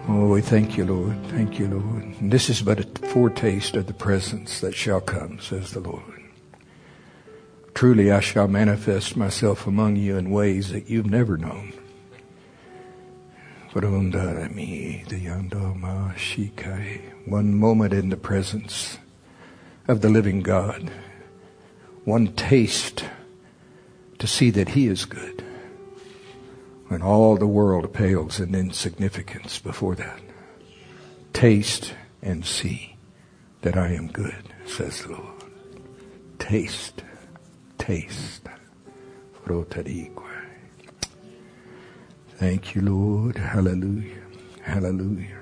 Oh, we thank you, Lord. Thank you, Lord. And this is but a foretaste of the presence that shall come, says the Lord. Truly I shall manifest myself among you in ways that you've never known. One moment in the presence of the living God. One taste to see that He is good. When all the world pales in insignificance before that. Taste and see that I am good, says the Lord. Taste. Thank you, Lord. Hallelujah. Hallelujah.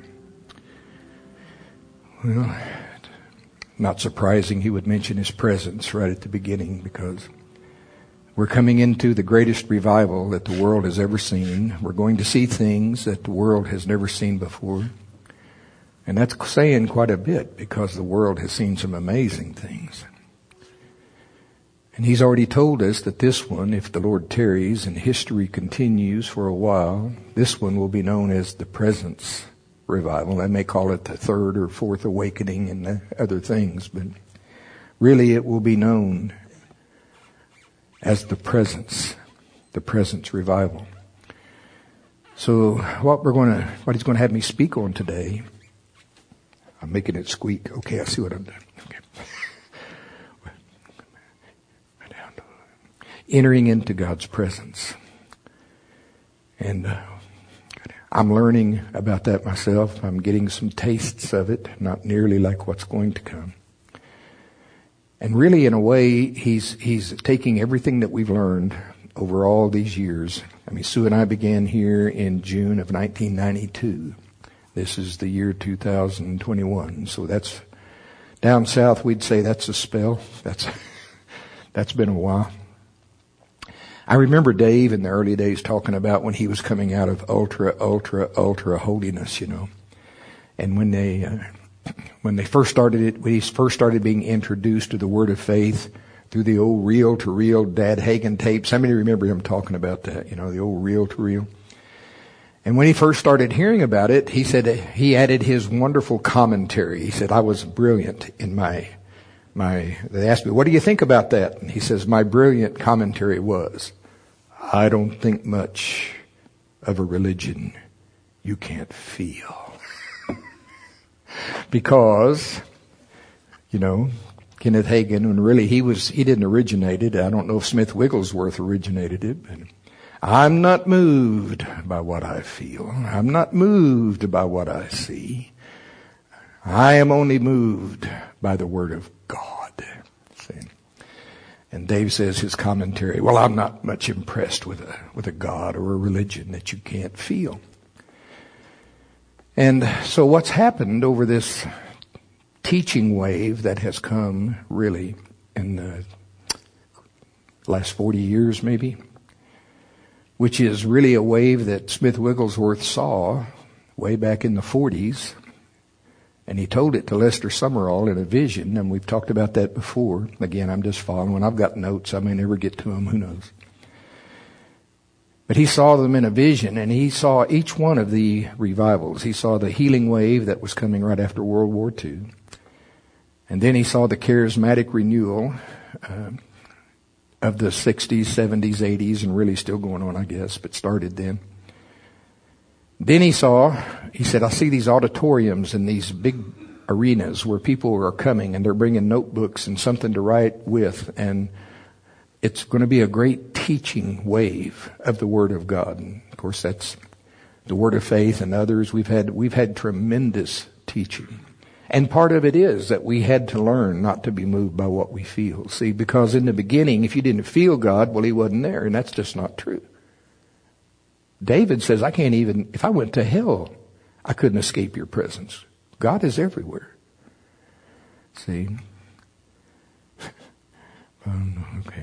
Well, not surprising He would mention His presence right at the beginning, because we're coming into the greatest revival that the world has ever seen. We're going to see things that the world has never seen before. And that's saying quite a bit, because the world has seen some amazing things. And He's already told us that this one, if the Lord tarries and history continues for a while, this one will be known as the Presence Revival. They may call it the third or fourth awakening and the other things, but really it will be known as the Presence Revival. So what He's going to have me speak on today, I'm making it squeak. Okay, I see what I'm doing. Okay. Entering into God's presence. And I'm learning about that myself. I'm getting some tastes of it, not nearly like what's going to come. And really, in a way, he's taking everything that we've learned over all these years. I mean, Sue and I began here in June of 1992. This is the year 2021. So that's, down south we'd say that's a spell. That's been a while. I remember Dave in the early days talking about when he was coming out of ultra holiness, And when they first started it, when he first started being introduced to the Word of Faith through the old reel-to-reel Dad Hagin tapes. How many remember him talking about that? The old reel-to-reel. And when he first started hearing about it, he said he added his wonderful commentary. He said, I was brilliant in they asked me, what do you think about that? And he says, my brilliant commentary was, I don't think much of a religion you can't feel. Because, Kenneth Hagin, when really he didn't originate it. I don't know if Smith Wigglesworth originated it, but I'm not moved by what I feel. I'm not moved by what I see. I am only moved by the Word of God. See? And Dave says his commentary, well, I'm not much impressed with a God or a religion that you can't feel. And so what's happened over this teaching wave that has come really in the last 40 years maybe, which is really a wave that Smith Wigglesworth saw way back in the 40s. And he told it to Lester Summerall in a vision, and we've talked about that before. Again, I'm just following. I've got notes. I may never get to them. Who knows? But he saw them in a vision, and he saw each one of the revivals. He saw the healing wave that was coming right after World War II. And then he saw the charismatic renewal of the 60s, 70s, 80s, and really still going on, I guess, but started then. Then he said, I see these auditoriums and these big arenas where people are coming and they're bringing notebooks and something to write with, and it's going to be a great teaching wave of the Word of God. And of course, that's the Word of Faith and others. We've had tremendous teaching. And part of it is that we had to learn not to be moved by what we feel. See, because in the beginning, if you didn't feel God, well, He wasn't there, and that's just not true. David says, if I went to hell, I couldn't escape your presence. God is everywhere. See? Okay.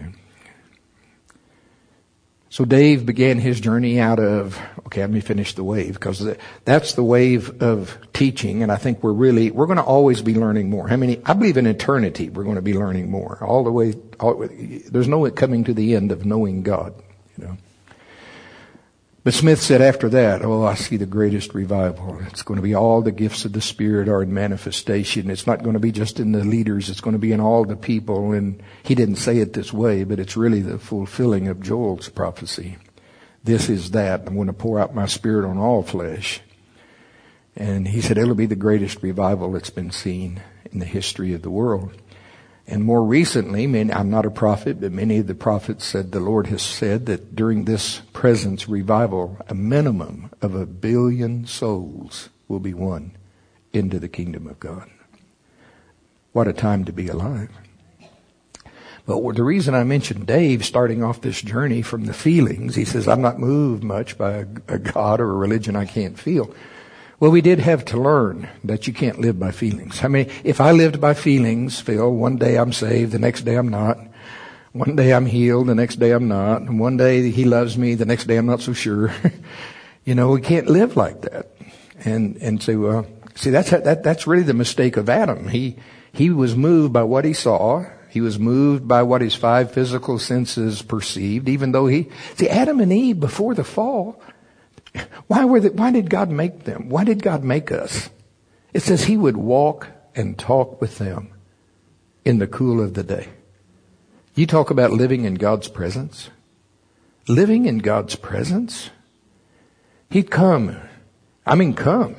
So Dave began his journey out of, let me finish the wave, because that's the wave of teaching, and I think we're going to always be learning more. I believe in eternity we're going to be learning more. All the way, there's no coming to the end of knowing God, But Smith said after that, I see the greatest revival. It's going to be all the gifts of the Spirit are in manifestation. It's not going to be just in the leaders. It's going to be in all the people. And he didn't say it this way, but it's really the fulfilling of Joel's prophecy. This is that. I'm going to pour out my Spirit on all flesh. And he said it'll be the greatest revival that's been seen in the history of the world. And more recently, I'm not a prophet, but many of the prophets said the Lord has said that during this presence revival, a minimum of 1 billion souls will be won into the kingdom of God. What a time to be alive. But the reason I mentioned Dave starting off this journey from the feelings, he says, I'm not moved much by a God or a religion I can't feel. Well, we did have to learn that you can't live by feelings. I mean, if I lived by feelings, Phil, one day I'm saved, the next day I'm not. One day I'm healed, the next day I'm not. And one day he loves me, the next day I'm not so sure. We can't live like that. And say, well, see, that's really the mistake of Adam. He was moved by what he saw. He was moved by what his 5 physical senses perceived, even though Adam and Eve before the fall, why did God make them? Why did God make us? It says he would walk and talk with them in the cool of the day. You talk about living in God's presence. Living in God's presence. He'd come. Come.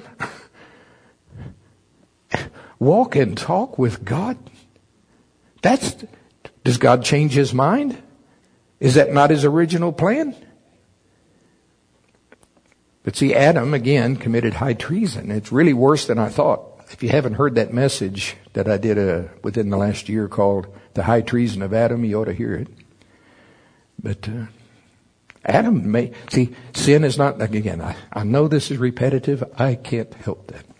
Walk and talk with God. Does God change his mind? Is that not his original plan? But see, Adam, again, committed high treason. It's really worse than I thought. If you haven't heard that message that I did within the last year called The High Treason of Adam, you ought to hear it. But Adam sin is not, again, I know this is repetitive. I can't help that.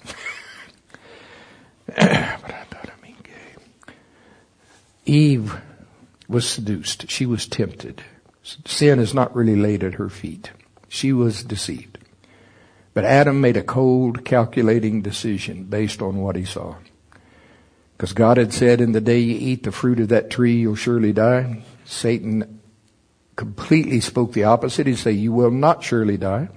But I thought, Eve was seduced. She was tempted. Sin is not really laid at her feet. She was deceived. But Adam made a cold, calculating decision based on what he saw. Because God had said, in the day you eat the fruit of that tree, you'll surely die. Satan completely spoke the opposite. He'd say, you will not surely die.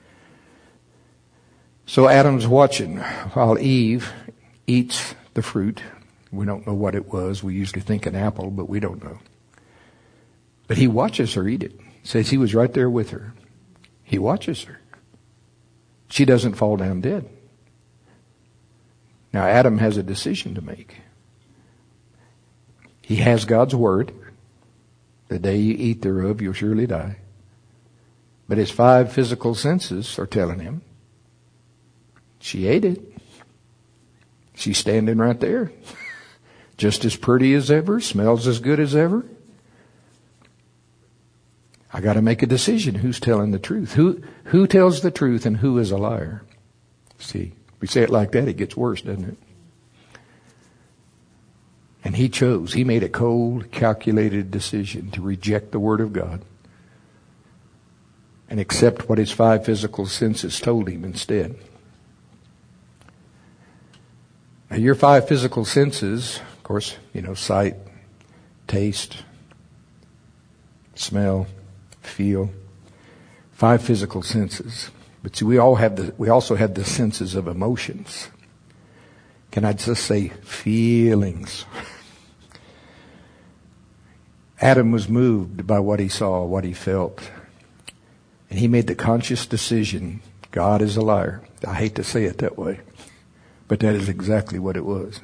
So Adam's watching while Eve eats the fruit. We don't know what it was. We usually think an apple, but we don't know. But he watches her eat it. Says he was right there with her. He watches her. She doesn't fall down dead. Now Adam has a decision to make. He has God's word. The day you eat thereof, you'll surely die. But his 5 physical senses are telling him, she ate it. She's standing right there. Just as pretty as ever, smells as good as ever. I got to make a decision. Who's telling the truth? Who tells the truth and who is a liar? See, we say it like that, it gets worse, doesn't it? And he chose. He made a cold, calculated decision to reject the Word of God and accept what his 5 physical senses told him instead. Now, your 5 physical senses, of course, sight, taste, smell, feel, 5 physical senses. But see, we also have the senses of emotions. Can I just say feelings? Adam was moved by what he saw, what he felt. And he made the conscious decision, God is a liar. I hate to say it that way, but that is exactly what it was.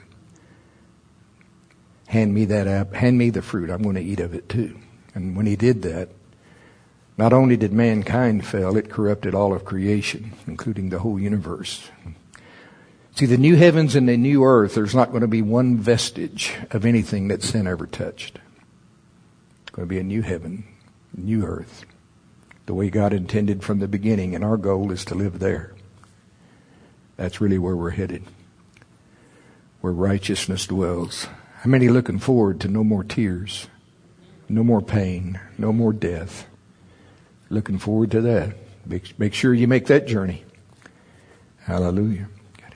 Hand me that apple, hand me the fruit, I'm going to eat of it too. And when he did that, not only did mankind fail, it corrupted all of creation, including the whole universe. See, the new heavens and the new earth, there's not going to be one vestige of anything that sin ever touched. It's going to be a new heaven, new earth, the way God intended from the beginning, and our goal is to live there. That's really where we're headed, where righteousness dwells. How many looking forward to no more tears, no more pain, no more death? Looking forward to that. Make sure you make that journey. Hallelujah.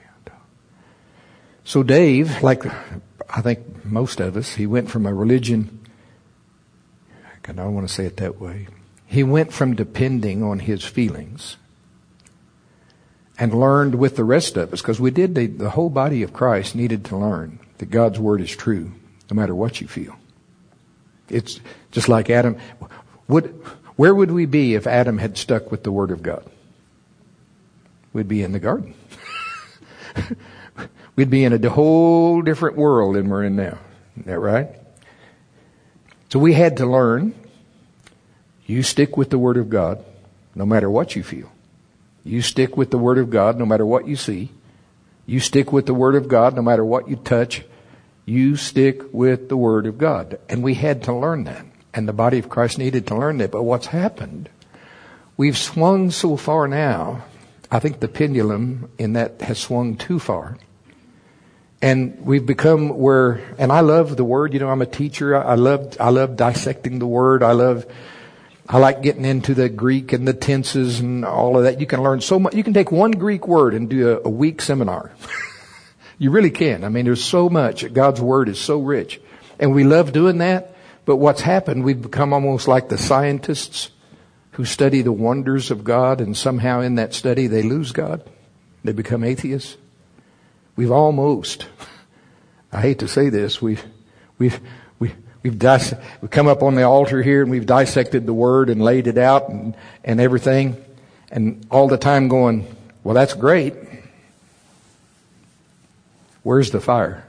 So Dave, like I think most of us, he went from a religion, I don't want to say it that way. He went from depending on his feelings and learned with the rest of us, because the whole body of Christ needed to learn that God's Word is true, no matter what you feel. It's just like Adam. Where would we be if Adam had stuck with the Word of God? We'd be in the garden. We'd be in a whole different world than we're in now. Isn't that right? So we had to learn. You stick with the Word of God, no matter what you feel. You stick with the Word of God, no matter what you see. You stick with the Word of God, no matter what you touch. You stick with the Word of God. And we had to learn that. And the body of Christ needed to learn that. But what's happened, we've swung so far now. I think the pendulum in that has swung too far. And we've become and I love the Word. You know, I'm a teacher. I love dissecting the Word. I like getting into the Greek and the tenses and all of that. You can learn so much. You can take one Greek word and do a week seminar. You really can. I mean, there's so much. God's Word is so rich. And we love doing that. But what's happened, we've become almost like the scientists who study the wonders of God, and somehow in that study they lose God. They become atheists. We've almost, I hate to say this, we've come up on the altar here and we've dissected the Word and laid it out and everything, and all the time going, well, that's great. Where's the fire?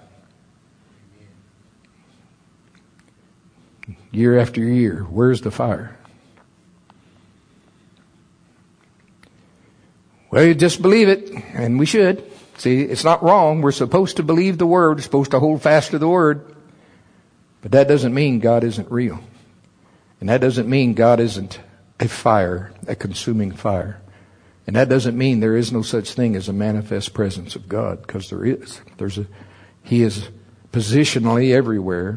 Year after year, where's the fire? Well, you just believe it, and we should. See, it's not wrong. We're supposed to believe the Word. We're supposed to hold fast to the Word. But that doesn't mean God isn't real. And that doesn't mean God isn't a fire, a consuming fire. And that doesn't mean there is no such thing as a manifest presence of God, because there is. He is positionally everywhere.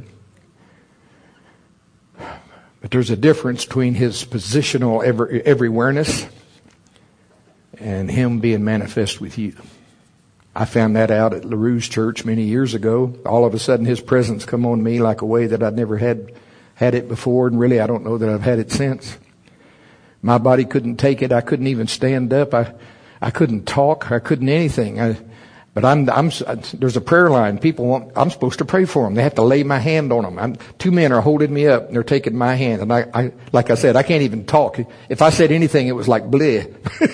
But there's a difference between His positional everywhereness and Him being manifest with you. I found that out at LaRue's church many years ago. All of a sudden His presence come on me like a way that I'd never had it before, and really I don't know that I've had it since. My body couldn't take it. I couldn't even stand up. I couldn't talk. I couldn't anything. But there's a prayer line. I'm supposed to pray for them. They have to lay my hand on them. Two men are holding me up and they're taking my hand. And I like I said, I can't even talk. If I said anything, it was like bleh.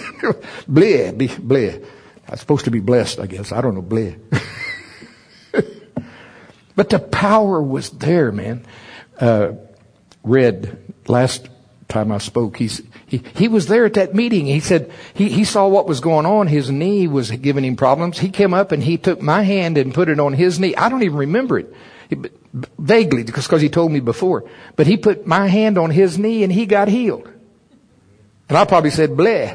Bleh. I'm supposed to be blessed, I guess. I don't know, bleh. But the power was there, man. Red, last time I spoke, he was there at that meeting. He said he saw what was going on. His knee was giving him problems. He came up and he took my hand and put it on his knee. I don't even remember it. Vaguely, because he told me before. But he put my hand on his knee and he got healed. And I probably said, bleh.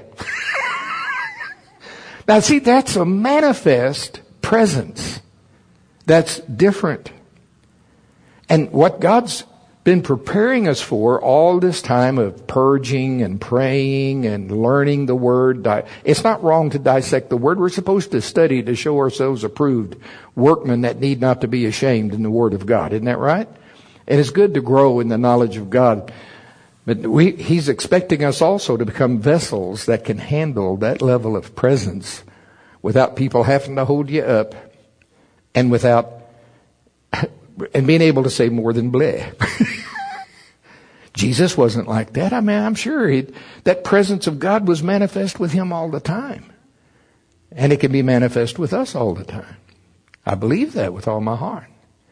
Now see, that's a manifest presence. That's different. And what God's been preparing us for all this time of purging and praying and learning the Word. It's not wrong to dissect the Word. We're supposed to study to show ourselves approved workmen that need not to be ashamed in the Word of God. Isn't that right? And it's good to grow in the knowledge of God. But He's expecting us also to become vessels that can handle that level of presence without people having to hold you up and and being able to say more than bleh. Jesus wasn't like that. I mean, I'm sure that presence of God was manifest with Him all the time. And it can be manifest with us all the time. I believe that with all my heart.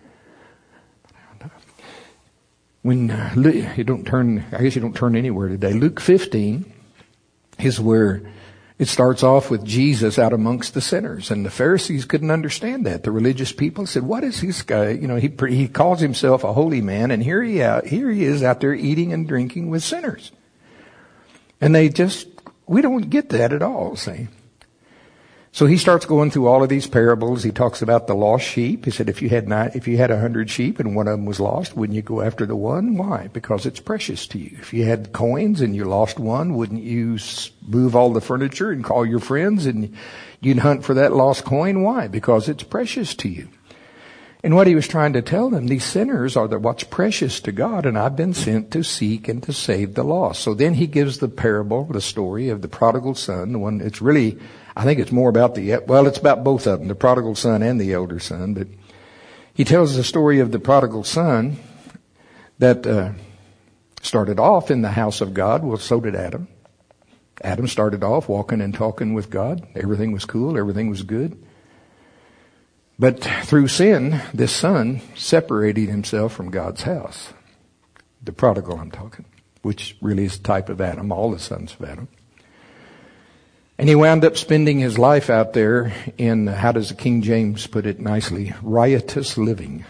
When you don't turn anywhere today. Luke 15 is where it starts off with Jesus out amongst the sinners. And the Pharisees couldn't understand that. The religious people said, what is this guy? You know, he calls himself a holy man, and here he is out there eating and drinking with sinners. And we don't get that at all, see. So he starts going through all of these parables. He talks about the lost sheep. He said, if you had 100 sheep and one of them was lost, wouldn't you go after the one? Why? Because it's precious to you. If you had coins and you lost one, wouldn't you move all the furniture and call your friends and you'd hunt for that lost coin? Why? Because it's precious to you. And what he was trying to tell them, these sinners are what's precious to God, and I've been sent to seek and to save the lost. So then he gives the parable, the story of the prodigal son, the one it's really, I think it's more about it's about both of them, the prodigal son and the elder son, but he tells the story of the prodigal son that started off in the house of God. Well, so did Adam. Adam started off walking and talking with God. Everything was cool. Everything was good. But through sin, this son separated himself from God's house. The prodigal I'm talking, which really is a type of Adam, all the sons of Adam. And he wound up spending his life out there in, how does the King James put it nicely, riotous living.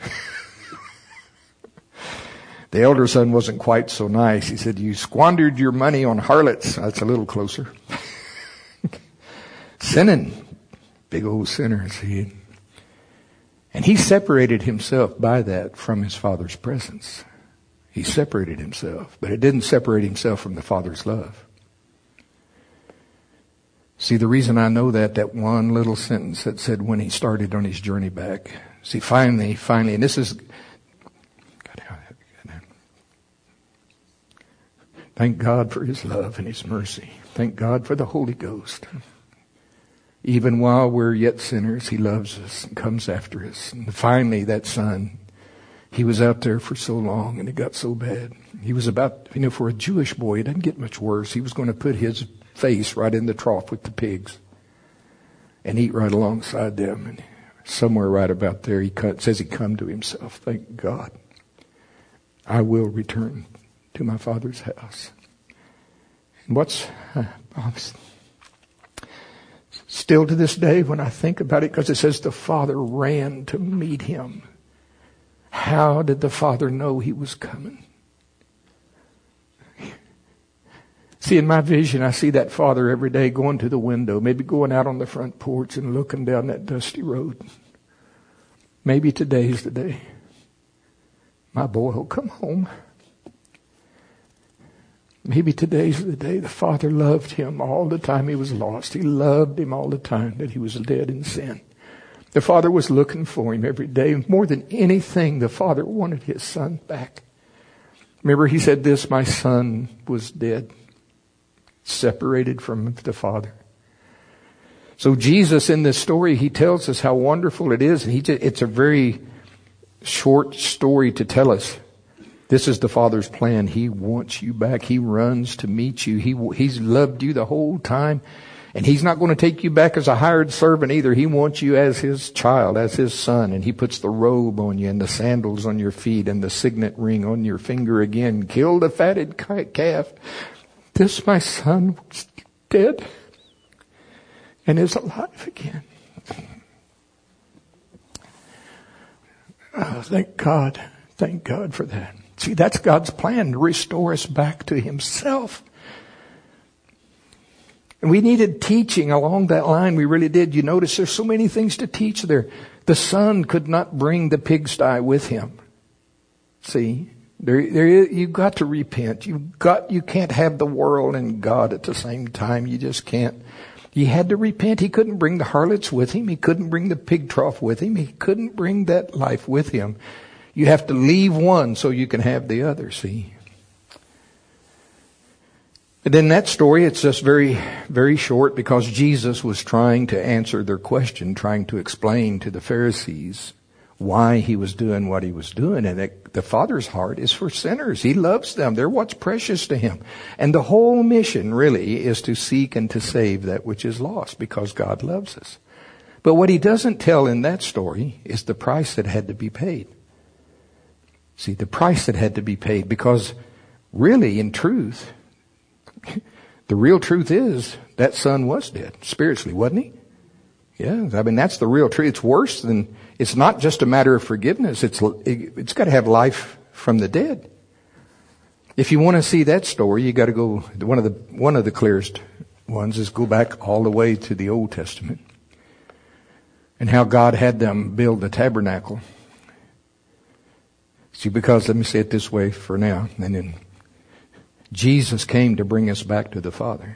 The elder son wasn't quite so nice. He said, you squandered your money on harlots. That's a little closer. Sinning. Big old sinner, see. And he separated himself by that from his Father's presence. He separated himself, but it didn't separate himself from the Father's love. See, the reason I know that one little sentence that said when he started on his journey back. See, finally, and this is, thank God for his love and his mercy. Thank God for the Holy Ghost. Even while we're yet sinners, he loves us and comes after us. And finally, that son, he was out there for so long and it got so bad. He was about, for a Jewish boy, it doesn't get much worse. He was going to put his face right in the trough with the pigs and eat right alongside them. And somewhere right about there, says he come to himself. Thank God. I will return to my Father's house. And still to this day, when I think about it, because it says the Father ran to meet him. How did the Father know he was coming? See, in my vision, I see that Father every day going to the window, maybe going out on the front porch and looking down that dusty road. Maybe today's the day. My boy will come home. Maybe today's the day the Father loved him all the time he was lost. He loved him all the time that he was dead in sin. The Father was looking for him every day. More than anything, the Father wanted his son back. Remember, he said this, my son was dead, separated from the Father. So Jesus, in this story, he tells us how wonderful it is. And it's a very short story to tell us. This is the Father's plan. He wants you back. He runs to meet you. He's loved you the whole time. And he's not going to take you back as a hired servant either. He wants you as his child, as his son. And he puts the robe on you and the sandals on your feet and the signet ring on your finger again. Kill the fatted calf. This, my son, was dead and is alive again. Oh, thank God. Thank God for that. See, that's God's plan, to restore us back to himself. And we needed teaching along that line. We really did. You notice there's so many things to teach there. The son could not bring the pigsty with him. See, you've got to repent. You can't have the world and God at the same time. You just can't. He had to repent. He couldn't bring the harlots with him. He couldn't bring the pig trough with him. He couldn't bring that life with him. You have to leave one so you can have the other, see. And in that story, it's just very, very short because Jesus was trying to answer their question, trying to explain to the Pharisees why he was doing what he was doing. And the Father's heart is for sinners. He loves them. They're what's precious to him. And the whole mission really is to seek and to save that which is lost because God loves us. But what he doesn't tell in that story is the price that had to be paid. See, the price that had to be paid, because really, in truth, the real truth is that son was dead spiritually, wasn't he? Yeah, I mean, that's the real truth. It's worse than, it's not just a matter of forgiveness. It's got to have life from the dead. If you want to see that story, you got to go, one of the clearest ones is go back all the way to the Old Testament and how God had them build the tabernacle. See, because, let me say it this way for now, and then Jesus came to bring us back to the Father.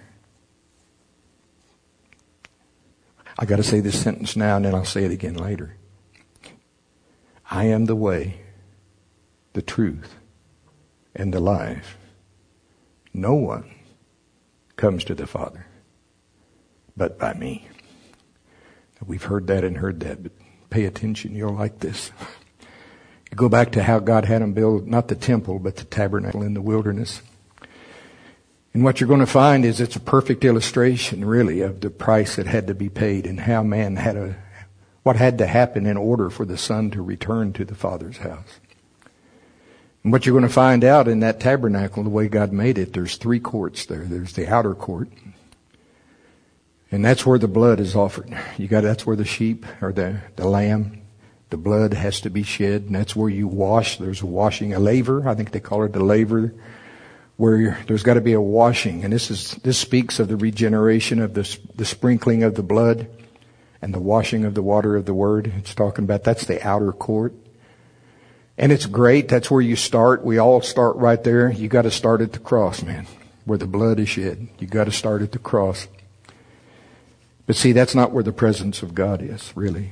I got to say this sentence now and then I'll say it again later. I am the way, the truth, and the life. No one comes to the Father but by me. We've heard that and heard that, but pay attention. You'll like this. You go back to how God had them build, not the temple, but the tabernacle in the wilderness. And what you're going to find is it's a perfect illustration, really, of the price that had to be paid and how man what had to happen in order for the Son to return to the Father's house. And what you're going to find out in that tabernacle, the way God made it, there's 3 courts there. There's the outer court. And that's where the blood is offered. That's where the sheep or the lamb, the blood has to be shed. And that's where you wash. There's a washing, a laver. I think they call it a laver, where there's got to be a washing. And this speaks of the regeneration of the sprinkling of the blood and the washing of the water of the word. It's talking about, that's the outer court. And it's great. That's where you start. We all start right there. You got to start at the cross, man, where the blood is shed. You got to start at the cross. But see, that's not where the presence of God is, really.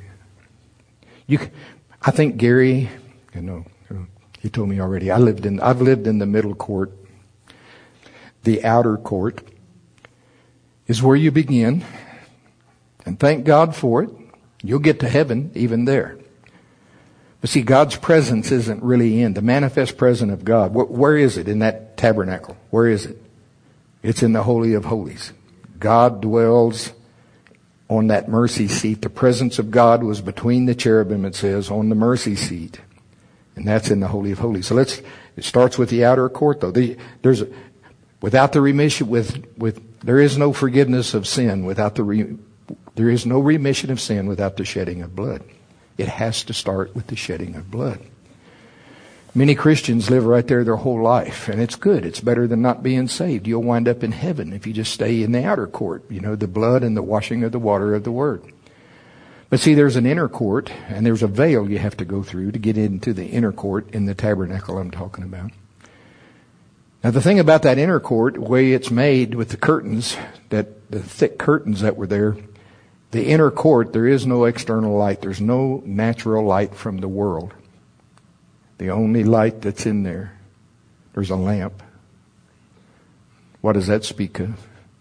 I think Gary, he told me already, I've lived in the middle court. The outer court is where you begin. And thank God for it. You'll get to heaven even there. But see, God's presence isn't really in the manifest presence of God. Where is it in that tabernacle? Where is it? It's in the Holy of Holies. God dwells on that mercy seat. The presence of God was between the cherubim, it says, on the mercy seat. And that's in the Holy of Holies. So it starts with the outer court, though. Without the remission, there is no forgiveness of sin there is no remission of sin without the shedding of blood. It has to start with the shedding of blood. Many Christians live right there their whole life, and it's good. It's better than not being saved. You'll wind up in heaven if you just stay in the outer court, the blood and the washing of the water of the word. But see, there's an inner court, and there's a veil you have to go through to get into the inner court in the tabernacle I'm talking about. Now, the thing about that inner court, the way it's made with the curtains, the thick curtains that were there, the inner court, there is no external light. There's no natural light from the world. The only light that's in there's a lamp. What does that speak of?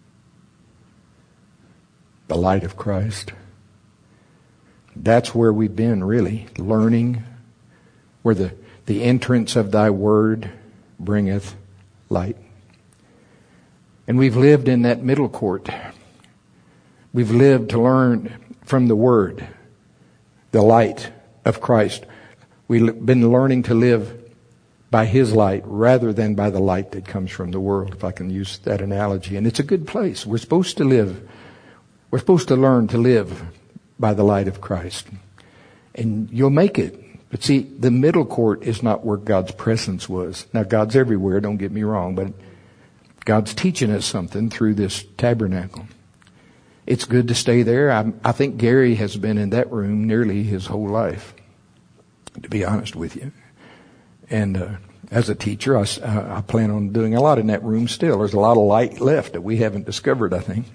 The light of Christ. That's where we've been, really, learning, where the entrance of thy word bringeth light. And we've lived in that middle court. We've lived to learn from the word, the light of Christ. We've been learning to live by His light rather than by the light that comes from the world, if I can use that analogy. And it's a good place. We're supposed to learn to live by the light of Christ. And you'll make it. But see, the middle court is not where God's presence was. Now, God's everywhere, don't get me wrong, but God's teaching us something through this tabernacle. It's good to stay there. I think Gary has been in that room nearly his whole life, to be honest with you. And as a teacher, I plan on doing a lot in that room still. There's a lot of light left that we haven't discovered, I think.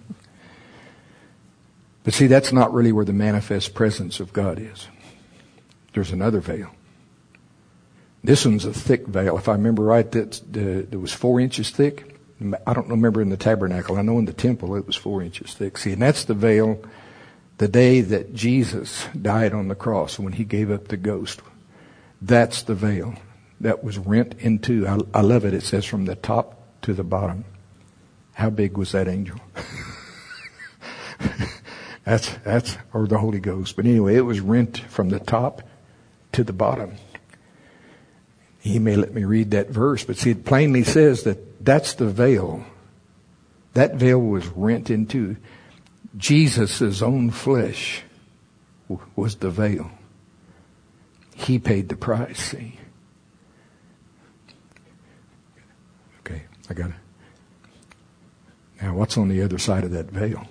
But see, that's not really where the manifest presence of God is. There's another veil. This one's a thick veil. If I remember right, it was 4 inches thick. I don't remember in the tabernacle. I know in the temple it was 4 inches thick. See, and that's the veil the day that Jesus died on the cross when He gave up the ghost. That's the veil that was rent in two. I love it. It says from the top to the bottom. How big was that angel? That's or the Holy Ghost. But anyway, it was rent from the top to the bottom. He may let me read that verse, but see, it plainly says that's the veil. That veil was rent in two. Jesus' own flesh was the veil. He paid the price, see. Okay, I got it. Now, what's on the other side of that veil?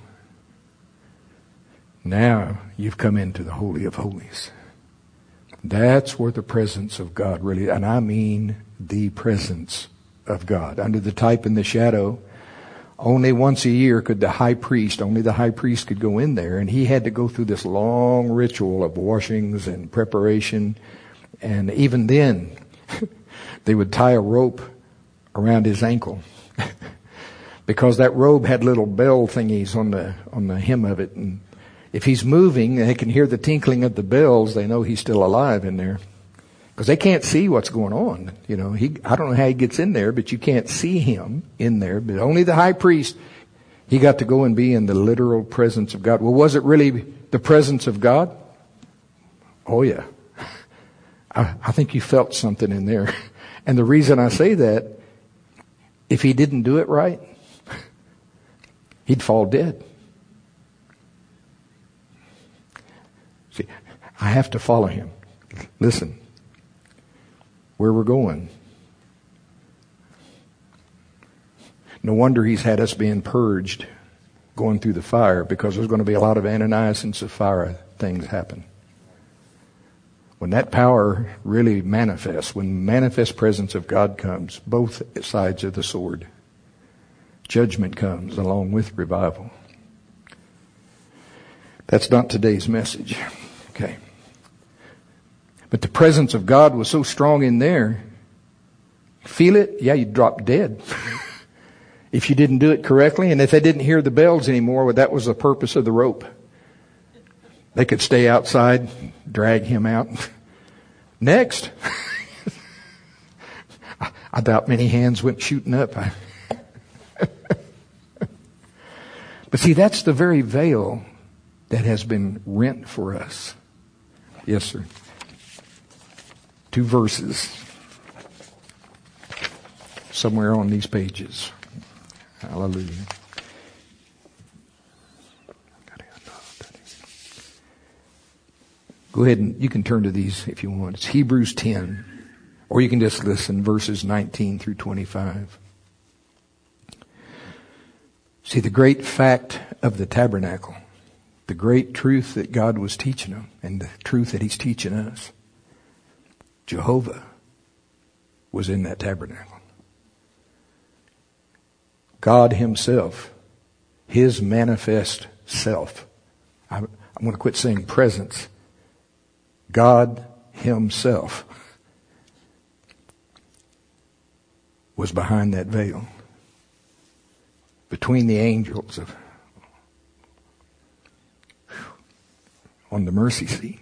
Now, you've come into the Holy of Holies. That's where the presence of God really, and I mean the presence of God. Under the type and the shadow, only once a year could the high priest could go in there, and he had to go through this long ritual of washings and preparation And even then, they would tie a rope around his ankle because that robe had little bell thingies on the hem of it. And if he's moving, they can hear the tinkling of the bells. They know he's still alive in there because they can't see what's going on. You know, I don't know how he gets in there, but you can't see him in there. But only the high priest, he got to go and be in the literal presence of God. Well, was it really the presence of God? Oh yeah. I think you felt something in there. And the reason I say that, if he didn't do it right, he'd fall dead. See, I have to follow him. Listen, where we're going. No wonder he's had us being purged, going through the fire, because there's going to be a lot of Ananias and Sapphira things happen. When that power really manifests, when the manifest presence of God comes, both sides of the sword, judgment comes along with revival. That's not today's message. Okay. But the presence of God was so strong in there. Feel it? Yeah, you'd drop dead. If you didn't do it correctly, and if they didn't hear the bells anymore, well, that was the purpose of the rope. They could stay outside, drag him out. Next. I doubt many hands went shooting up. But see, that's the very veil that has been rent for us. Yes, sir. 2 verses. Somewhere on these pages. Hallelujah. Go ahead and you can turn to these if you want. It's Hebrews 10. Or you can just listen, verses 19 through 25. See, the great fact of the tabernacle, the great truth that God was teaching them, and the truth that he's teaching us, Jehovah was in that tabernacle. God himself, his manifest self. I'm going to quit saying presence. God himself was behind that veil, between the angels on the mercy seat.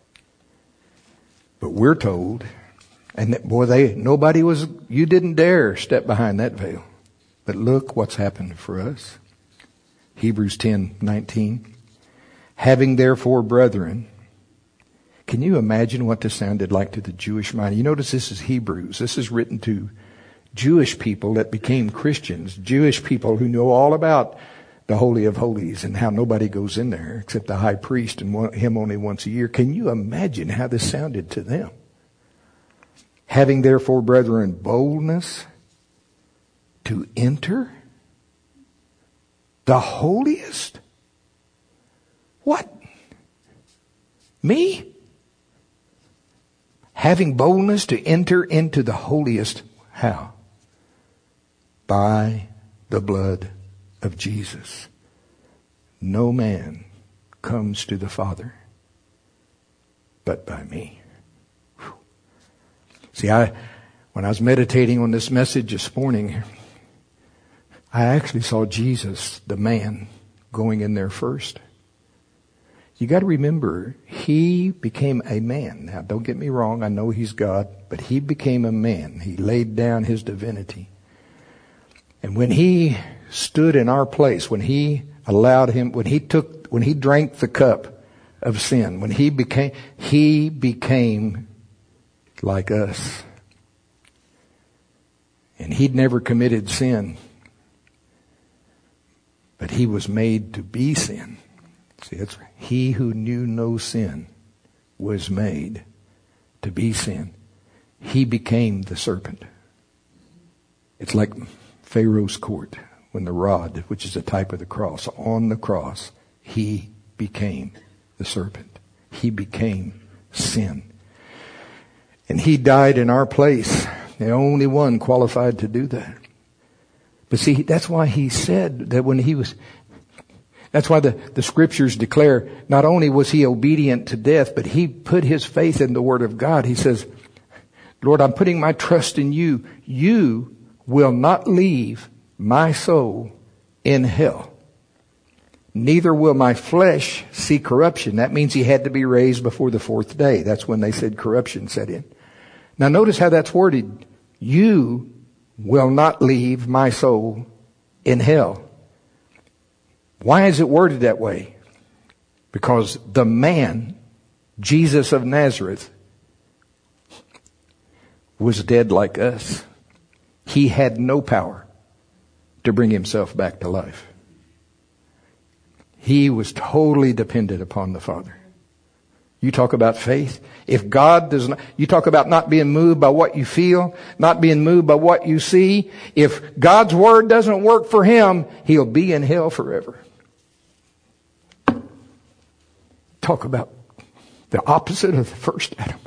But we're told, and that, boy, you didn't dare step behind that veil. But look what's happened for us. Hebrews 10:19. Having therefore, brethren, can you imagine what this sounded like to the Jewish mind? You notice this is Hebrews. This is written to Jewish people that became Christians. Jewish people who know all about the Holy of Holies and how nobody goes in there except the high priest and him only once a year. Can you imagine how this sounded to them? Having therefore, brethren, boldness to enter the holiest? What? Me? Having boldness to enter into the holiest. How? By the blood of Jesus. No man comes to the Father but by me. Whew. See, when I was meditating on this message this morning, I actually saw Jesus, the man, going in there first. You got to remember, he became a man. Now, don't get me wrong, I know he's God, but he became a man. He laid down his divinity. And when he stood in our place, when he drank the cup of sin, when he became like us. And he'd never committed sin, but he was made to be sin. See, that's right. He who knew no sin was made to be sin. He became the serpent. It's like Pharaoh's court when the rod, which is a type of the cross, on the cross, he became the serpent. He became sin. And he died in our place. The only one qualified to do that. But see, that's why he said that when he was, That's why the scriptures declare not only was he obedient to death, but he put his faith in the word of God. He says, Lord, I'm putting my trust in you. You will not leave my soul in hell. Neither will my flesh see corruption. That means he had to be raised before the fourth day. That's when they said corruption set in. Now notice how that's worded. You will not leave my soul in hell. Why is it worded that way? Because the man, Jesus of Nazareth, was dead like us. He had no power to bring himself back to life. He was totally dependent upon the Father. You talk about faith. If God does not, you talk about not being moved by what you feel, not being moved by what you see. If God's word doesn't work for him, he'll be in hell forever. Talk about the opposite of the first Adam.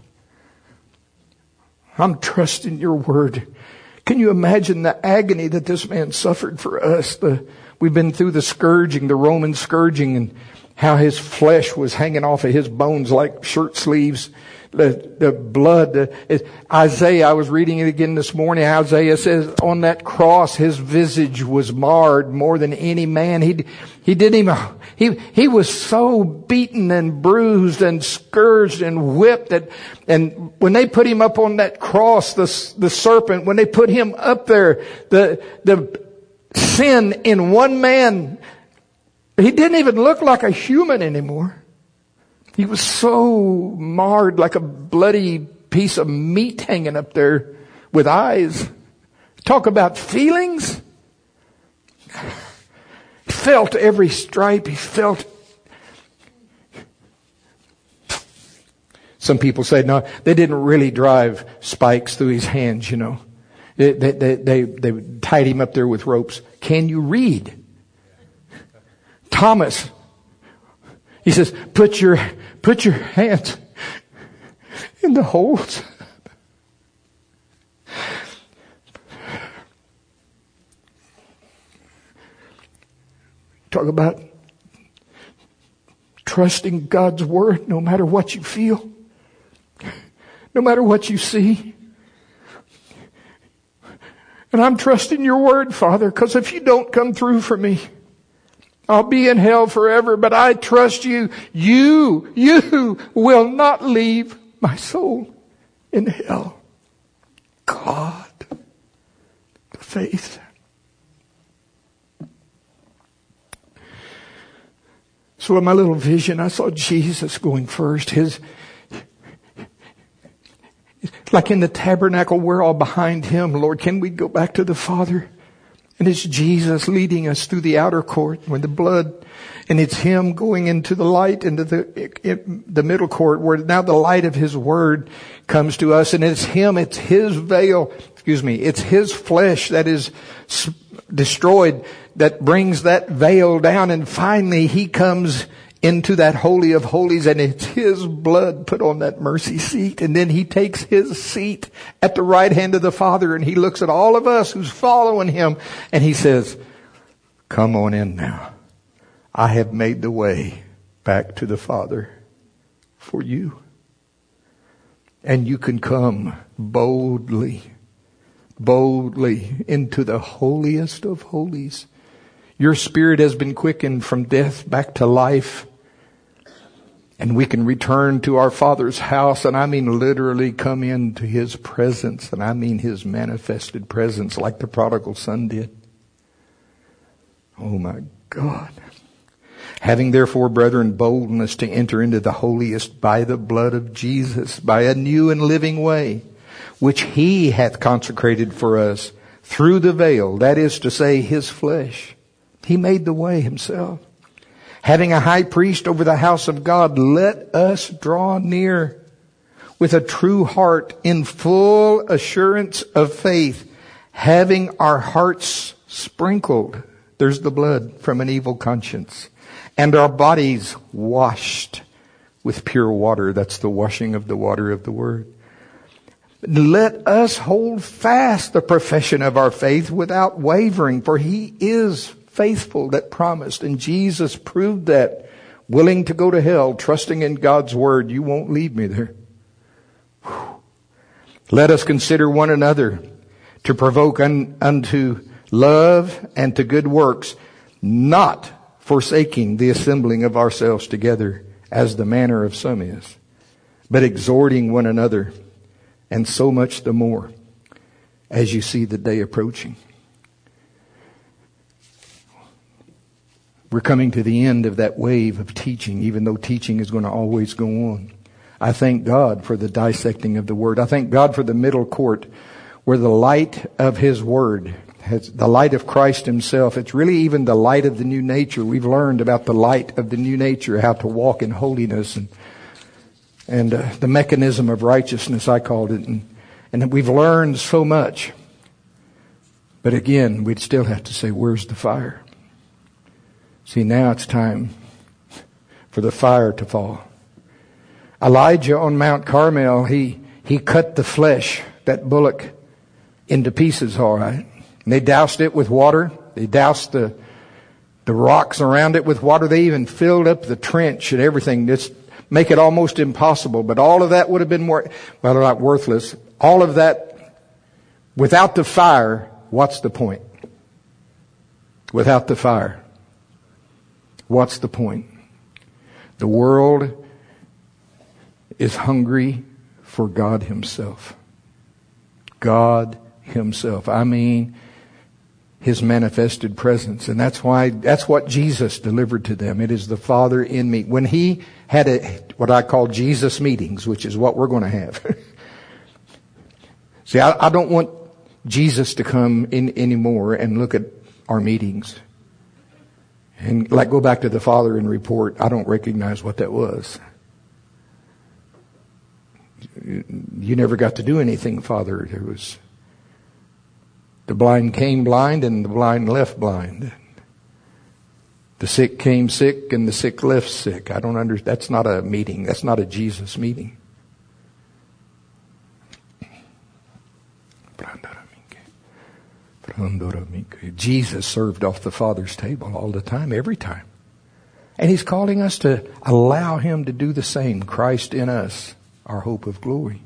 I'm trusting your word. Can you imagine the agony that this man suffered for us? We've been through the scourging, the Roman scourging, and how his flesh was hanging off of his bones like shirt sleeves. The blood. Isaiah, I was reading it again this morning. Isaiah says on that cross, his visage was marred more than any man. He didn't even, he was so beaten and bruised and scourged and whipped and when they put him up on that cross, the serpent, when they put him up there, the sin in one man, he didn't even look like a human anymore. He was so marred like a bloody piece of meat hanging up there with eyes. Talk about feelings. He felt every stripe. He felt. Some people say, no, they didn't really drive spikes through his hands, you know. They tied him up there with ropes. Can you read? Thomas, he says, put your hands in the holes. Talk about trusting God's word no matter what you feel, no matter what you see. And I'm trusting your word, Father, because if you don't come through for me, I'll be in hell forever, but I trust you. You will not leave my soul in hell. God, the faith. So in my little vision, I saw Jesus going first. Like in the tabernacle, we're all behind him. Lord, can we go back to the Father? And it's Jesus leading us through the outer court with the blood. And it's him going into the light, into the middle court where now the light of his word comes to us. And it's him, it's his veil, it's his flesh that is destroyed that brings that veil down. And finally he comes into that Holy of Holies, and it's his blood put on that mercy seat. And then he takes his seat at the right hand of the Father, and he looks at all of us who's following him, and he says, come on in now. I have made the way back to the Father for you. And you can come boldly into the holiest of holies. Your spirit has been quickened from death back to life. And we can return to our Father's house, and I mean literally come into his presence, and I mean his manifested presence like the prodigal son did. Oh my God. Having therefore, brethren, boldness to enter into the holiest by the blood of Jesus, by a new and living way, which he hath consecrated for us through the veil, that is to say, his flesh. He made the way himself. Having a high priest over the house of God, let us draw near with a true heart in full assurance of faith, having our hearts sprinkled, there's the blood, from an evil conscience, and our bodies washed with pure water. That's the washing of the water of the word. Let us hold fast the profession of our faith without wavering, for he is faithful that promised. And Jesus proved that, willing to go to hell, trusting in God's word. You won't leave me there. Whew. Let us consider one another to provoke unto love and to good works, not forsaking the assembling of ourselves together, as the manner of some is, but exhorting one another, and so much the more as you see the day approaching. We're coming to the end of that wave of teaching, even though teaching is going to always go on. I thank God for the dissecting of the Word. I thank God for the middle court, where the light of His Word, the light of Christ Himself, it's really even the light of the new nature. We've learned about the light of the new nature, how to walk in holiness and the mechanism of righteousness, I called it. And we've learned so much. But again, we'd still have to say, where's the fire? See, now it's time for the fire to fall. Elijah on Mount Carmel, he cut the flesh, that bullock, into pieces, all right. And they doused it with water. They doused the rocks around it with water. They even filled up the trench and everything. Just make it almost impossible. But all of that would have been not worthless. All of that, without the fire, what's the point? Without the fire, what's the point? The world is hungry for God Himself. God Himself. I mean, His manifested presence. And that's what Jesus delivered to them. It is the Father in me. When He had what I call Jesus meetings, which is what we're going to have. See, I don't want Jesus to come in anymore and look at our meetings and go back to the Father and report, I don't recognize what that was. You never got to do anything, Father. The blind came blind and the blind left blind. The sick came sick and the sick left sick. I don't understand. That's not a meeting. That's not a Jesus meeting. Jesus served off the Father's table all the time, every time. And He's calling us to allow Him to do the same. Christ in us, our hope of glory.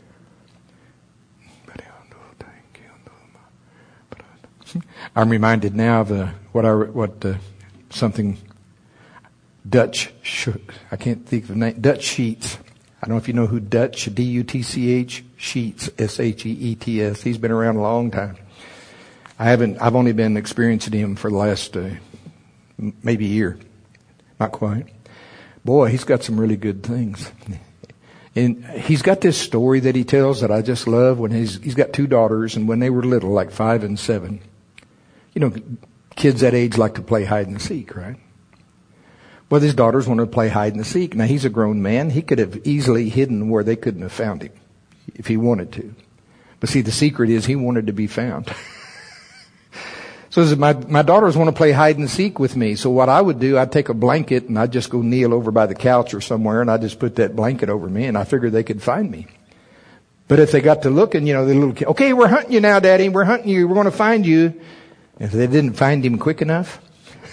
I'm reminded now of something Dutch. I can't think of the name. Dutch Sheets. I don't know if you know who Dutch, D-U-T-C-H, Sheets, S-H-E-E-T-S. He's been around a long time. I've only been experiencing him for the last maybe a year. Not quite. Boy, he's got some really good things. And he's got this story that he tells that I just love. When he's got two daughters, and when they were little, like 5 and 7, you know, kids that age like to play hide and seek, right? Well, his daughters wanted to play hide and seek. Now, he's a grown man. He could have easily hidden where they couldn't have found him if he wanted to. But see, the secret is he wanted to be found. So my daughters want to play hide and seek with me. So what I would do, I'd take a blanket and I'd just go kneel over by the couch or somewhere, and I'd just put that blanket over me, and I figured they could find me. But if they got to looking, you know, the little kid, okay, we're hunting you now, Daddy. We're hunting you. We're going to find you. If they didn't find him quick enough,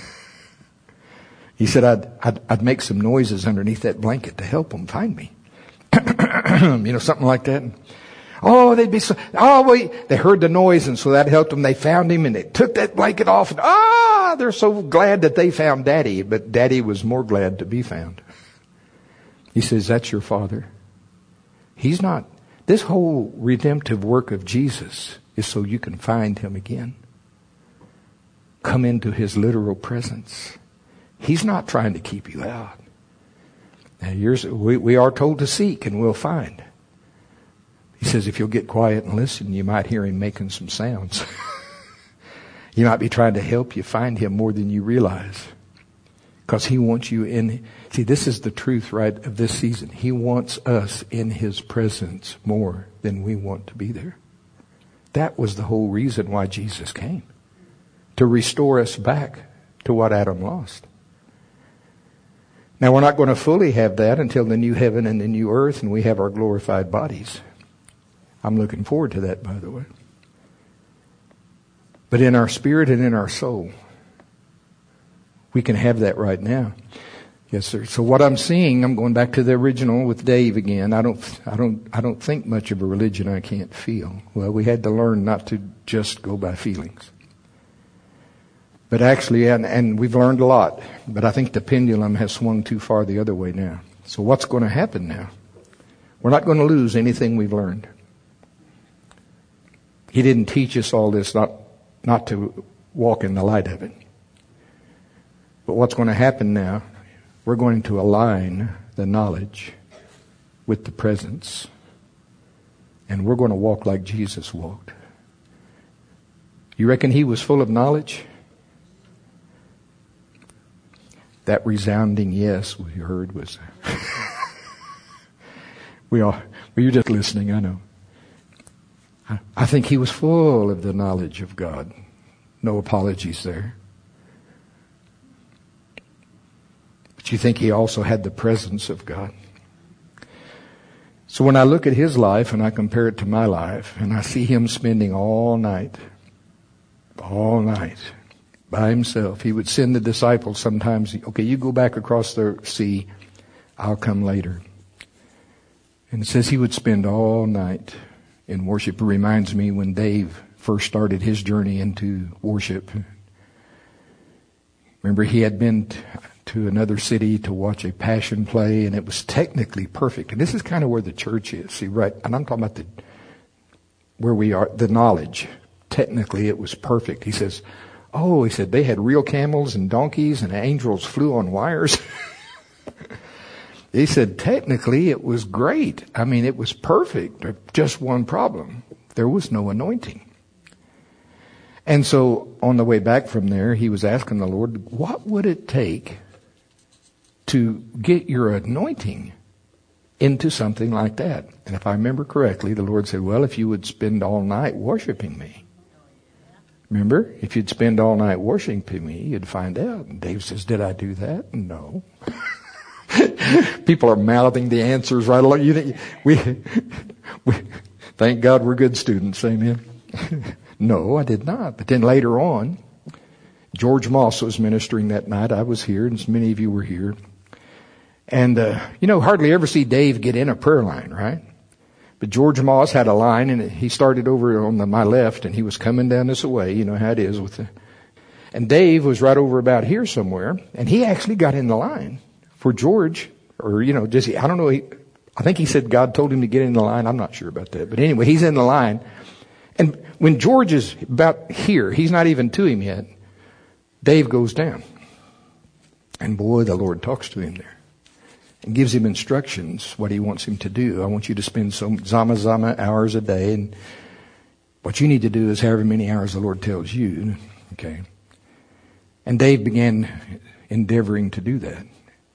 he said I'd make some noises underneath that blanket to help them find me. You know, something like that. Oh, they'd be wait. They heard the noise, and so that helped them. They found him, and they took that blanket off, and they're so glad that they found Daddy. But Daddy was more glad to be found. He says, that's your Father. He's not. This whole redemptive work of Jesus is so you can find Him again. Come into His literal presence. He's not trying to keep you out. Now, we are told to seek, and we'll find. He says if you'll get quiet and listen, you might hear Him making some sounds. He might be trying to help you find Him more than you realize. Because He wants you in. See, this is the truth, right, of this season. He wants us in His presence more than we want to be there. That was the whole reason why Jesus came. To restore us back to what Adam lost. Now, we're not going to fully have that until the new heaven and the new earth, and we have our glorified bodies. I'm looking forward to that, by the way. But in our spirit and in our soul, We can have that right now. Yes, sir. So what I'm seeing, I'm going back to the original with Dave again. I don't think much of a religion I can't feel. Well, we had to learn not to just go by feelings. But actually, and we've learned a lot, but I think the pendulum has swung too far the other way now. So what's going to happen now? We're not going to lose anything we've learned. He didn't teach us all this not to walk in the light of it. But what's going to happen now, we're going to align the knowledge with the presence. And we're going to walk like Jesus walked. You reckon he was full of knowledge? That resounding yes we heard was... you're just listening, I know. I think he was full of the knowledge of God. No apologies there. But you think he also had the presence of God. So when I look at his life and I compare it to my life, and I see him spending all night by himself. He would send the disciples sometimes, okay, you go back across the sea, I'll come later. And it says he would spend all night in worship. It reminds me when Dave first started his journey into worship. Remember, he had been to another city to watch a passion play, and it was technically perfect. And this is kind of where the church is. See, right? And I'm talking about where we are, the knowledge. Technically, it was perfect. He said, they had real camels and donkeys, and angels flew on wires. He said, technically, it was great. I mean, it was perfect. Just one problem. There was no anointing. And so, on the way back from there, he was asking the Lord, what would it take to get your anointing into something like that? And if I remember correctly, the Lord said, well, if you would spend all night worshiping me. Remember, if you'd spend all night worshiping me, you'd find out. And Dave says, did I do that? No. People are mouthing the answers right along. We thank God we're good students. Amen. No, I did not. But then later on, George Moss was ministering that night. I was here, and many of you were here. And, hardly ever see Dave get in a prayer line, right? But George Moss had a line, and he started over on my left, and he was coming down this way. You know how it is and Dave was right over about here somewhere, and he actually got in the line for George, or, I don't know. I think he said God told him to get in the line. I'm not sure about that. But anyway, he's in the line. And when George is about here, he's not even to him yet, Dave goes down. And boy, the Lord talks to him there. And gives him instructions, what he wants him to do. I want you to spend some zama hours a day. And what you need to do is however many hours the Lord tells you. Okay. And Dave began endeavoring to do that.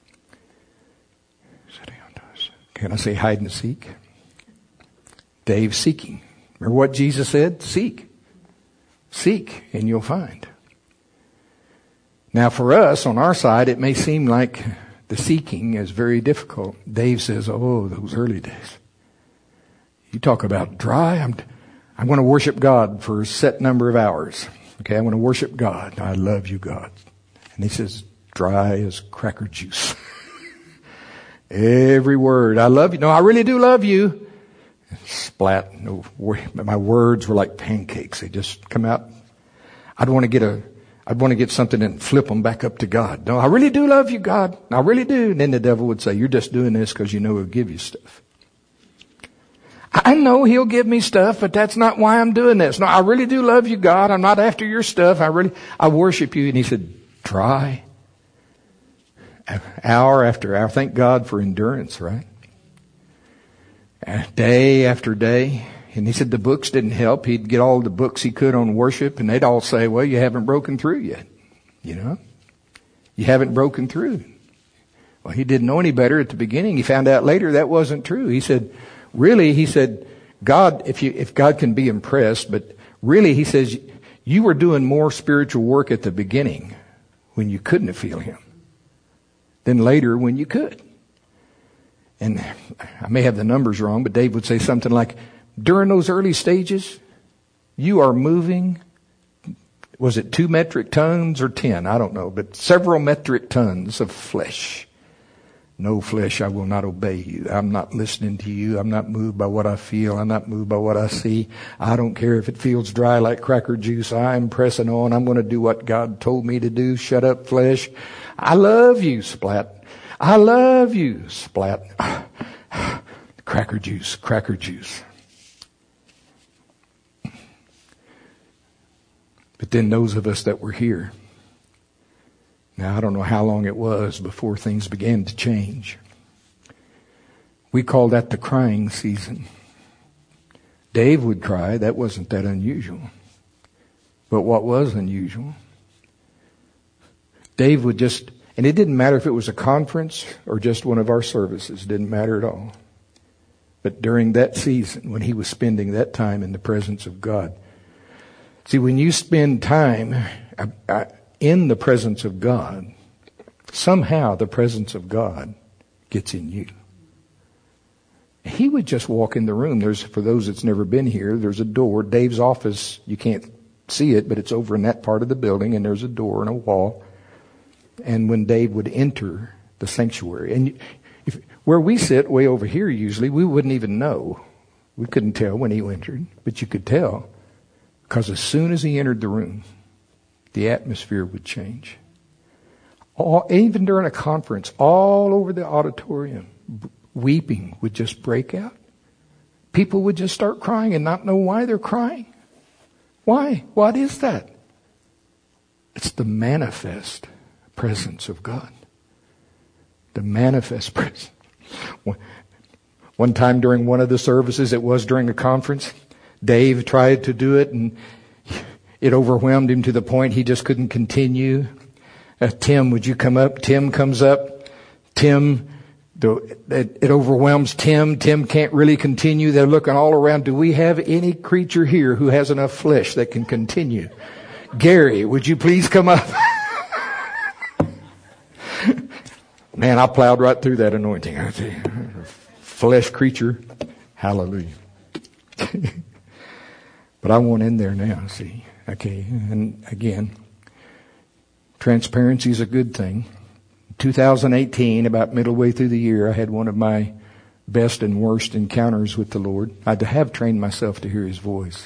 Can I say hide and seek? Dave seeking. Remember what Jesus said? Seek. Seek and you'll find. Now for us, on our side, it may seem like the seeking is very difficult. Dave says, those early days. You talk about dry. I'm going to worship God for a set number of hours. Okay, I'm going to worship God. I love you, God. And he says, dry as cracker juice. Every word. I love you. No, I really do love you. Splat. No, my words were like pancakes. They just come out. I'd want to get something and flip them back up to God. No, I really do love you, God. I really do. And then the devil would say, you're just doing this because you know he'll give you stuff. I know he'll give me stuff, but that's not why I'm doing this. No, I really do love you, God. I'm not after your stuff. I worship you. And he said, try. Hour after hour. Thank God for endurance, right? Day after day. And he said the books didn't help. He'd get all the books he could on worship, and they'd all say, well, you haven't broken through yet. You haven't broken through. Well, he didn't know any better at the beginning. He found out later that wasn't true. He said, God, if God can be impressed, but really, he says, you were doing more spiritual work at the beginning when you couldn't feel him than later when you could. And I may have the numbers wrong, but Dave would say something like, during those early stages, you are moving Was it 2 metric tons or 10? I don't know, but several metric tons of flesh. No flesh, I will not obey you. I'm not listening to you. I'm not moved by what I feel. I'm not moved by what I see. I don't care if it feels dry like cracker juice. I'm pressing on. I'm going to do what God told me to do. Shut up, flesh. I love you, splat. I love you, splat. Cracker juice, cracker juice. But then those of us that were here, now, I don't know how long it was before things began to change. We call that the crying season. Dave would cry. That wasn't that unusual. But what was unusual? Dave would just, and it didn't matter if it was a conference or just one of our services. It didn't matter at all. But during that season, when he was spending that time in the presence of God. See, when you spend time in the presence of God, somehow the presence of God gets in you. He would just walk in the room. For those that's never been here, there's a door. Dave's office, you can't see it, but it's over in that part of the building, and there's a door and a wall. And when Dave would enter the sanctuary, and where we sit, way over here usually, we wouldn't even know. We couldn't tell when he entered, but you could tell, because as soon as he entered the room, the atmosphere would change. Even during a conference, all over the auditorium, weeping would just break out. People would just start crying and not know why they're crying. Why? What is that? It's the manifest presence of God. The manifest presence. One time during one of the services, it was during a conference, Dave tried to do it and it overwhelmed him to the point he just couldn't continue. Tim, would you come up? Tim comes up. Tim, it overwhelms Tim. Tim can't really continue. They're looking all around. Do we have any creature here who has enough flesh that can continue? Gary, would you please come up? Man, I plowed right through that anointing. I tell you, flesh creature. Hallelujah. But I want in there now, see. Okay, and again, transparency is a good thing. 2018, about middle way through the year, I had one of my best and worst encounters with the Lord. I have trained myself to hear His voice.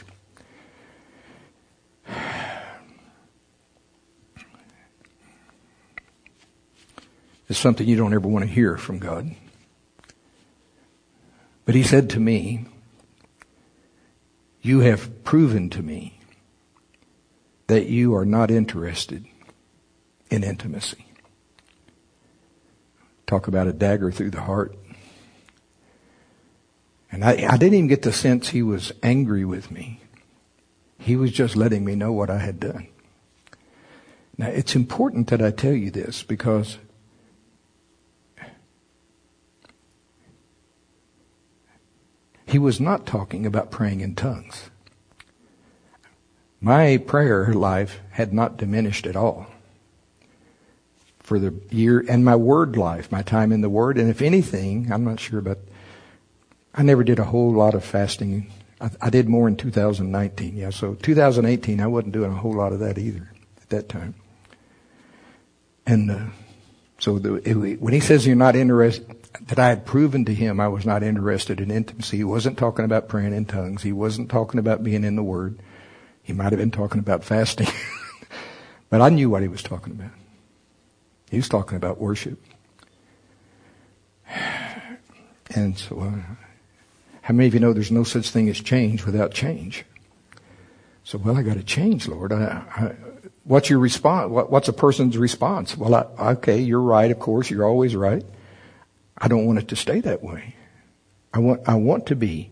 It's something you don't ever want to hear from God. But He said to me, "You have proven to me that you are not interested in intimacy." Talk about a dagger through the heart. And I didn't even get the sense He was angry with me. He was just letting me know what I had done. Now, it's important that I tell you this because He was not talking about praying in tongues. My prayer life had not diminished at all for the year, and my word life, my time in the Word. And if anything, I'm not sure about, I never did a whole lot of fasting. I did more in 2019. Yeah, so 2018, I wasn't doing a whole lot of that either at that time. And when He says you're not interested, that I had proven to Him I was not interested in intimacy, He wasn't talking about praying in tongues. He wasn't talking about being in the Word. He might have been talking about fasting. But I knew what He was talking about. He was talking about worship. And so, how many of you know there's no such thing as change without change? So, well, I got to change, Lord. What's your response? What's a person's response? Well, okay, you're right, of course. You're always right. I don't want it to stay that way. I want to be.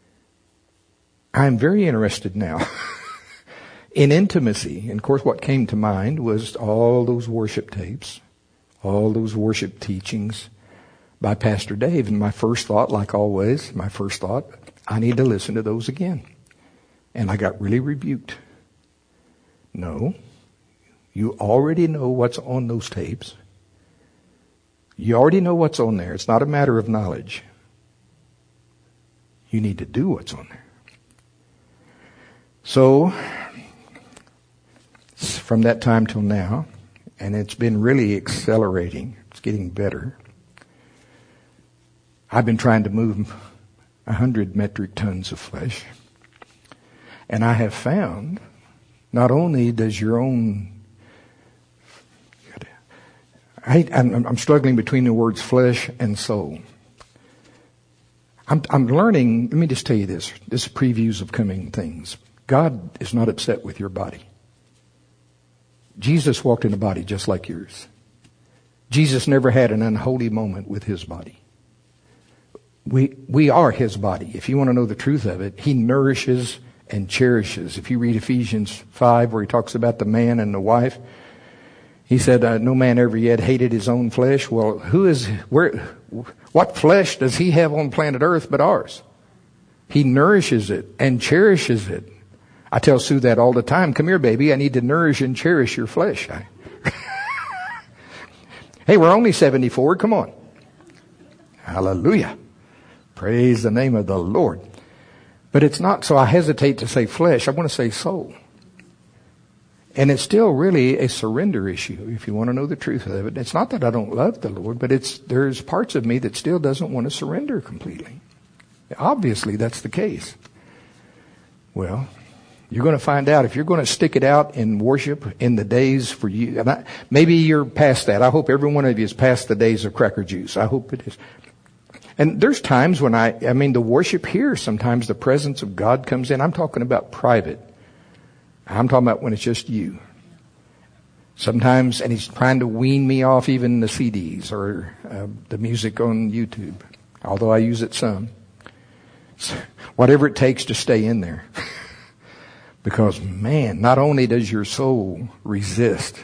I'm very interested now in intimacy. And of course, what came to mind was all those worship tapes, all those worship teachings by Pastor Dave. And my first thought, like always, I need to listen to those again. And I got really rebuked. No, you already know what's on those tapes. You already know what's on there. It's not a matter of knowledge. You need to do what's on there. So, from that time till now, and it's been really accelerating. It's getting better. I've been trying to move 100 metric tons of flesh. And I have found, not only does your own, I'm struggling between the words flesh and soul. I'm learning, let me just tell you this. This is previews of coming things. God is not upset with your body. Jesus walked in a body just like yours. Jesus never had an unholy moment with his body. We are his body. If you want to know the truth of it, he nourishes and cherishes. If you read Ephesians 5 where he talks about the man and the wife, he said, no man ever yet hated his own flesh. Well, what flesh does he have on planet Earth but ours? He nourishes it and cherishes it. I tell Sue that all the time. Come here, baby. I need to nourish and cherish your flesh. Hey, we're only 74. Come on. Hallelujah. Praise the name of the Lord. But it's not, so I hesitate to say flesh. I want to say soul. And it's still really a surrender issue, if you want to know the truth of it. It's not that I don't love the Lord, but there's parts of me that still doesn't want to surrender completely. Obviously, that's the case. Well, you're going to find out if you're going to stick it out in worship in the days for you. Maybe you're past that. I hope every one of you is past the days of cracker juice. I hope it is. And there's times when the worship here, sometimes the presence of God comes in. I'm talking about private. I'm talking about when it's just you. Sometimes, and he's trying to wean me off even the CDs or the music on YouTube, although I use it some. So, whatever it takes to stay in there. Because, man, not only does your soul resist,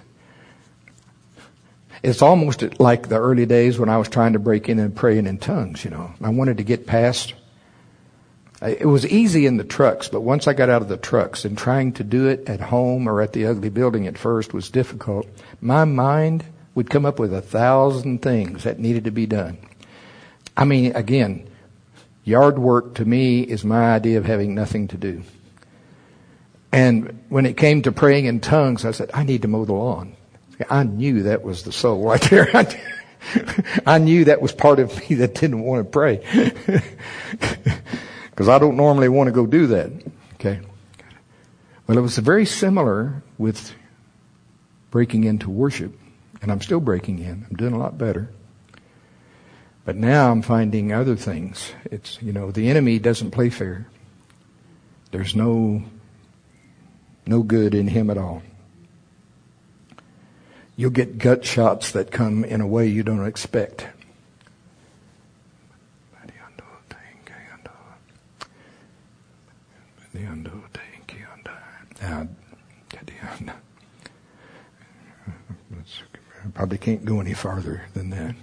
it's almost like the early days when I was trying to break in and praying in tongues, I wanted to get past. It was easy in the trucks, but once I got out of the trucks and trying to do it at home or at the ugly building at first was difficult, my mind would come up with 1,000 things that needed to be done. Again, yard work to me is my idea of having nothing to do. And when it came to praying in tongues, I said, I need to mow the lawn. I knew that was the soul right there. I knew that was part of me that didn't want to pray. Because I don't normally want to go do that. Okay. Well, it was very similar with breaking into worship. And I'm still breaking in. I'm doing a lot better. But now I'm finding other things. It's, the enemy doesn't play fair. There's no good in him at all. You'll get gut shots that come in a way you don't expect. I probably can't go any farther than that.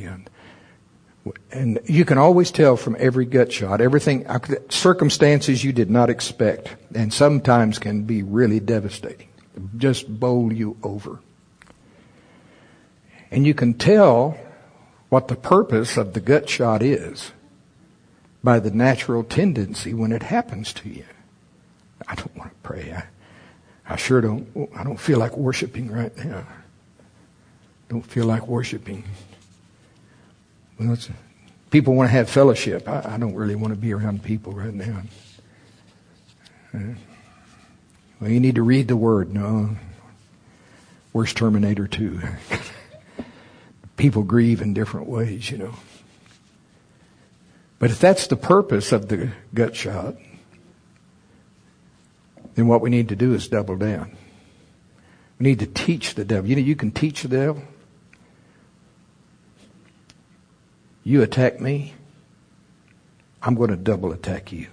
And you can always tell from every gut shot, everything, circumstances you did not expect, and sometimes can be really devastating. Just bowl you over. And you can tell what the purpose of the gut shot is by the natural tendency when it happens to you. I don't want to pray. I sure don't. I don't feel like worshiping right now. Don't feel like worshiping. Well, people want to have fellowship. I don't really want to be around people right now. Well, you need to read the Word. No. Where's Terminator 2? People grieve in different ways, But if that's the purpose of the gut shot, then what we need to do is double down. We need to teach the devil. You can teach the devil. You attack me, I'm going to double attack you.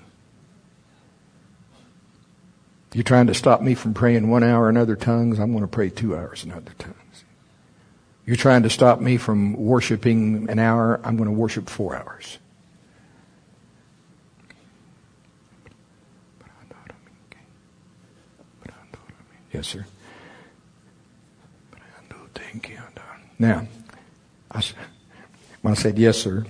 You're trying to stop me from praying 1 hour in other tongues, I'm going to pray 2 hours in other tongues. You're trying to stop me from worshiping an hour, I'm going to worship 4 hours. Yes, sir. Now, when I said yes, sir,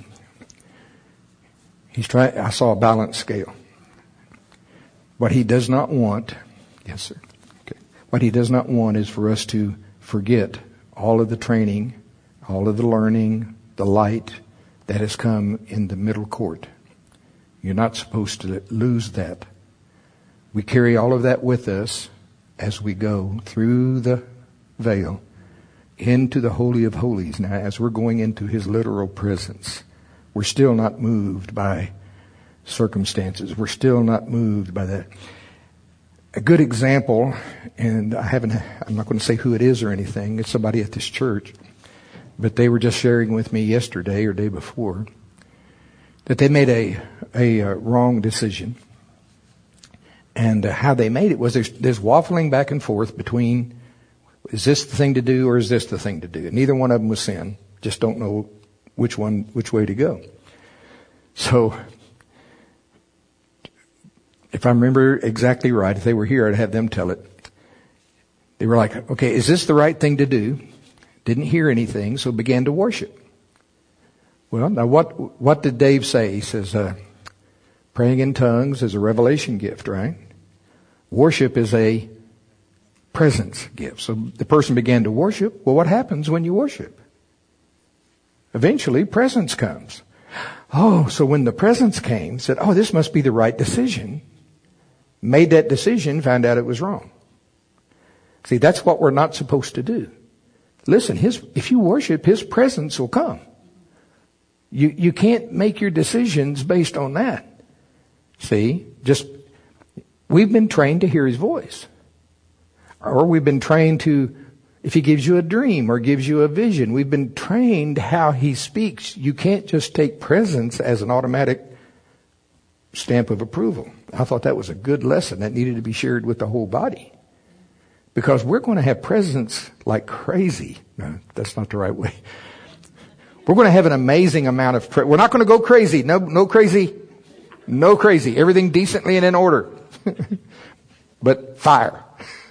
I saw a balance scale. What he does not want, yes, sir. Okay. What He does not want is for us to forget all of the training, all of the learning, the light that has come in the middle court. You're not supposed to lose that. We carry all of that with us as we go through the veil into the Holy of Holies. Now, as we're going into His literal presence, we're still not moved by circumstances. We're still not moved by that. A good example, and I'm not going to say who it is or anything. It's somebody at this church, but they were just sharing with me yesterday or day before that they made a wrong decision. And how they made it was there's waffling back and forth between, is this the thing to do or is this the thing to do? And neither one of them was sin. Just don't know which way to go. So, if I remember exactly right, if they were here, I'd have them tell it. They were like, okay, is this the right thing to do? Didn't hear anything, so began to worship. Well, now what did Dave say? He says, praying in tongues is a revelation gift, right? Worship is a presence gift. So the person began to worship. Well, what happens when you worship? Eventually, presence comes. Oh, so when the presence came, said, oh, this must be the right decision. Made that decision, found out it was wrong. See, that's what we're not supposed to do. Listen, if you worship, His presence will come. You can't make your decisions based on that. See, we've been trained to hear His voice. Or we've been trained to, if He gives you a dream or gives you a vision, we've been trained how He speaks. You can't just take presence as an automatic stamp of approval. I thought that was a good lesson that needed to be shared with the whole body. Because we're going to have presence like crazy. No, that's not the right way. We're going to have an amazing amount of we're not going to go crazy. No crazy. No crazy. Everything decently and in order. But fire.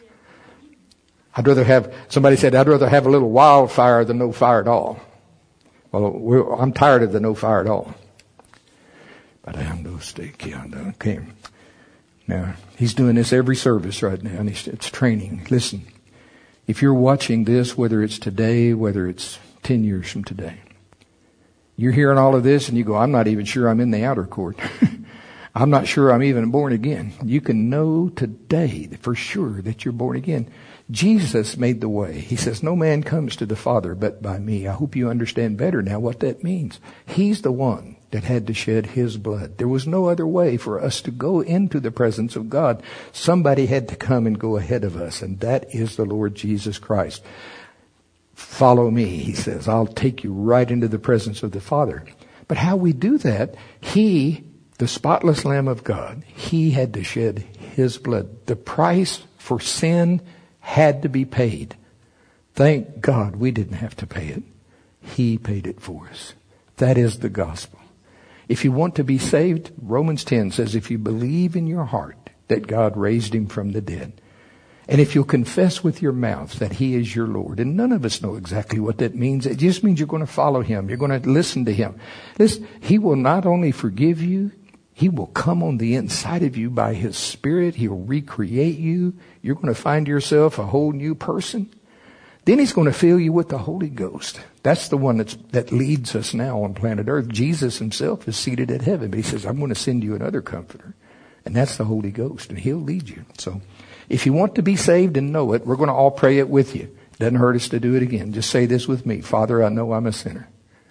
Somebody said, I'd rather have a little wildfire than no fire at all. Well, I'm tired of the no fire at all. But I am no stake. Okay. Now, He's doing this every service right now, and it's training. Listen, if you're watching this, whether it's today, whether it's 10 years from today, you're hearing all of this and you go, I'm not even sure I'm in the outer court. I'm not sure I'm even born again. You can know today for sure that you're born again. Jesus made the way. He says, no man comes to the Father but by me. I hope you understand better now what that means. He's the one that had to shed His blood. There was no other way for us to go into the presence of God. Somebody had to come and go ahead of us, and that is the Lord Jesus Christ. Follow me, He says. I'll take you right into the presence of the Father. But how we do that, He, the spotless Lamb of God, He had to shed His blood. The price for sin had to be paid. Thank God we didn't have to pay it. He paid it for us. That is the gospel. If you want to be saved, Romans 10 says, if you believe in your heart that God raised Him from the dead, and if you'll confess with your mouth that He is your Lord, and none of us know exactly what that means. It just means you're going to follow Him. You're going to listen to Him. Listen, He will not only forgive you, He will come on the inside of you by His Spirit. He'll recreate you. You're going to find yourself a whole new person. Then He's going to fill you with the Holy Ghost. That's the one that leads us now on planet Earth. Jesus Himself is seated at heaven, but He says, I'm going to send you another comforter. And that's the Holy Ghost, and He'll lead you. So if you want to be saved and know it, we're going to all pray it with you. Doesn't hurt us to do it again. Just say this with me. Father, I know I'm a sinner.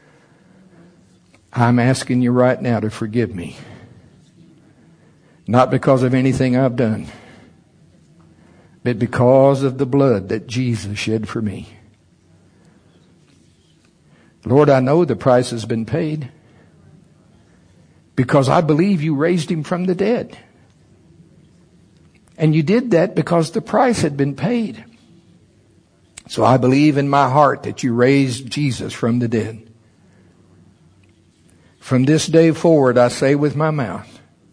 I'm asking you right now to forgive me. Not because of anything I've done, but because of the blood that Jesus shed for me. Lord, I know the price has been paid because I believe you raised Him from the dead. And you did that because the price had been paid. So I believe in my heart that you raised Jesus from the dead. From this day forward, I say with my mouth,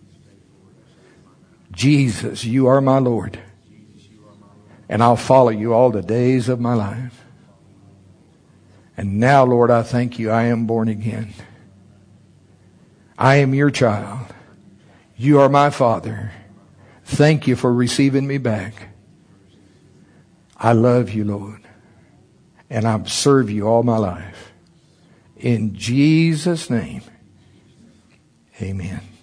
Jesus, you are my Lord. And I'll follow you all the days of my life. And now, Lord, I thank you. I am born again. I am your child. You are my Father. Thank you for receiving me back. I love you, Lord, and I've served you all my life. In Jesus' name, amen.